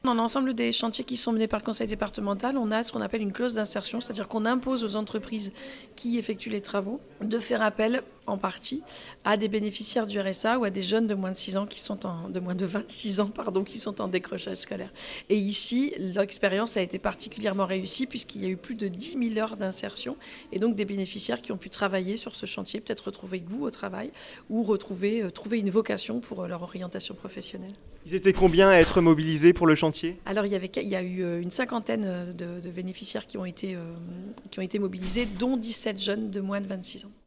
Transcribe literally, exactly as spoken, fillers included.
Dans l'ensemble des chantiers qui sont menés par le conseil départemental, on a ce qu'on appelle une clause d'insertion, c'est-à-dire qu'on impose aux entreprises qui effectuent les travaux de faire appel en partie à des bénéficiaires du R S A ou à des jeunes de moins de six ans qui sont en, de moins de vingt-six ans pardon, qui sont en décrochage scolaire. Et ici, l'expérience a été particulièrement réussie puisqu'il y a eu plus de dix mille heures d'insertion et donc des bénéficiaires qui ont pu travailler sur ce chantier, peut-être retrouver goût au travail ou retrouver, euh, trouver une vocation pour leur orientation professionnelle. Ils étaient combien à être mobilisés pour le chantier ? Alors il y, avait, il y a eu une cinquantaine de, de bénéficiaires qui ont, été, euh, qui ont été mobilisés, dont dix-sept jeunes de moins de vingt-six ans.